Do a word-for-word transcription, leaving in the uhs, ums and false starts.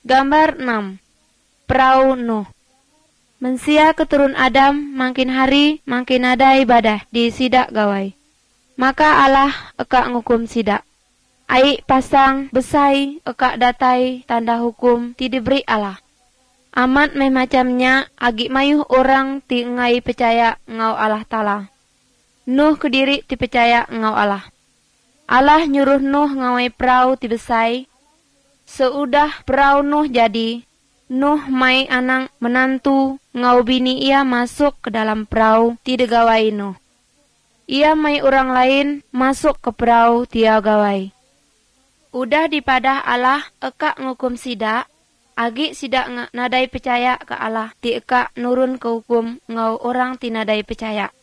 Gambar enam. Perahu Nuh. Mensia keturun Adam makin hari makin ada ibadah di sidak gawai. Maka Allah eka ngukum sidak. Ai pasang besai eka datai tanda hukum ti diberi Allah. Amat memacamnya agi mayuh orang ti ngai percaya ngau Allah Ta'ala. Nuh kediri ti percaya ngau Allah. Allah nyuruh Nuh ngawai perahu ti besai. Seudah perahu Nuh jadi, Nuh mai anang menantu ngau bini ia masuk ke dalam perahu ti gawai Nuh. Ia mai orang lain masuk ke perahu tia gawai. Udah dipadah Allah eka ngukum sidak, agi sidak nadai percaya ke Allah ti eka nurun ke hukum ngau orang ti nadai percaya.